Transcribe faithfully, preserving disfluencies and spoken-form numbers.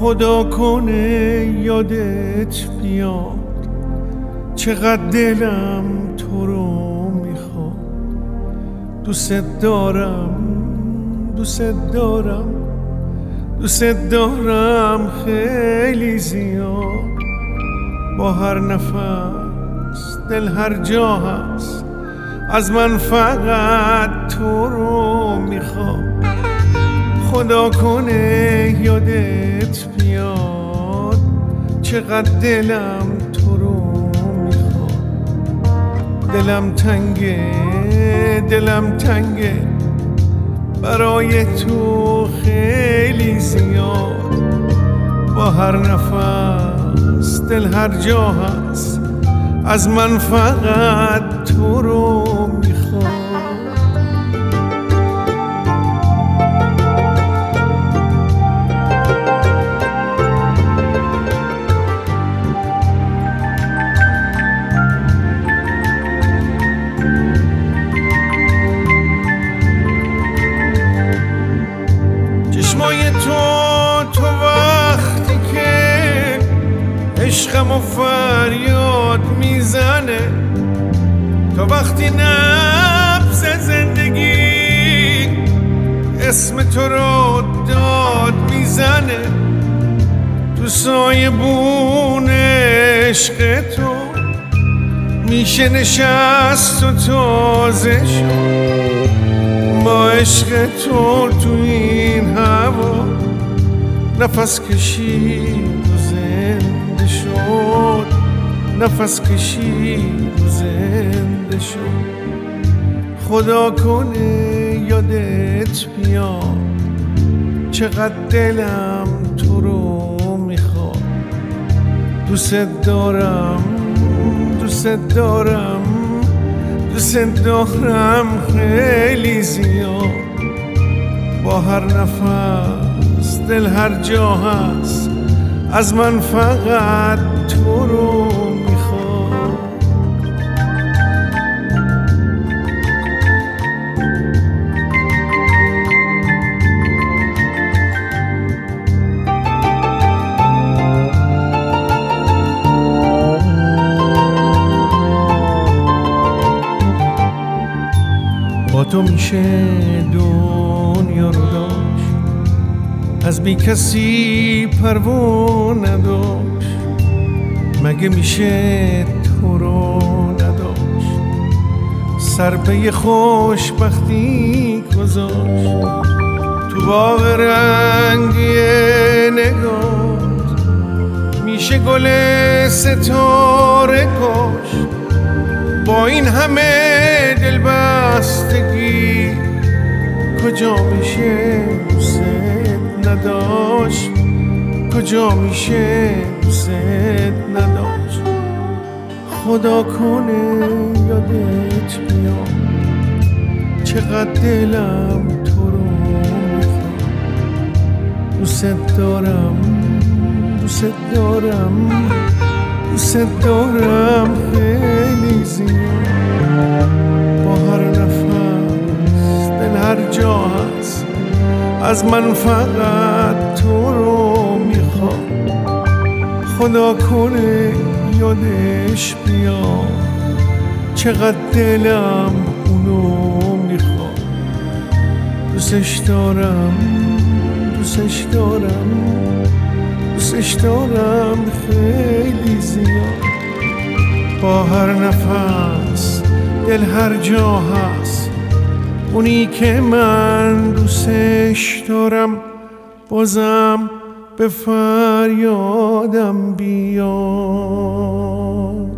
خدا کنه یادت بیاد چقدر دلم تو رو میخواد. دوست دارم دوست دارم دوست دارم خیلی زیاد. با هر نفس دل هر جا هست از من فقط تو رو میخواد. خدا کنه یادت بیاد چقدر دلم تو رو میخواد. دلم تنگه دلم تنگه برای تو خیلی زیاد. با هر نفس دل هر جا هست از من فقط تو رو میخواد. چشمای تو تو وقتی که عشقم و فریاد میزنه، تا وقتی نبض زندگی اسم تو رو داد میزنه. تو سایبون عشق تو میشه نشست و تازه شد. با عشق تو تو این هوا نفس کشید و زنده شد. نفس کشید و زنده شد. خدا کنه یادت بیاد چقدر دلم تو رو میخواد. دوست دارم دوست دارم دوست دارم خیلی زیاد. با هر نفس دل هر جا هست از من فقط تو رو میخواد. با تو میشه دنیا رو داشت، از بی کسی پروا نداشت. مگه میشه تو رو نداشت، سر به خوشبختی گذاشت. تو باغ رنگی نگات میشه گل ستاره کاشت. با این همه دلبستگی کجا میشه دوست نداشت، کجا میشه دوست نداشت. خدا کنه یادت بیاد چقدر دلم تو رو میخواد. دوست دارم دوست دارم دوست دارم خیلی زیاد. با هر نفس دل هر جا هست از من فقط تو رو میخواد. خدا کنه یادش بیاد چقدر دلم اونو میخواد. دوستش دارم دوستش دارم دوستش دارم خیلی زیاد. با هر نفس دل هر جا هست اونی که من دوستش دارم بازم به فریادم بیاد.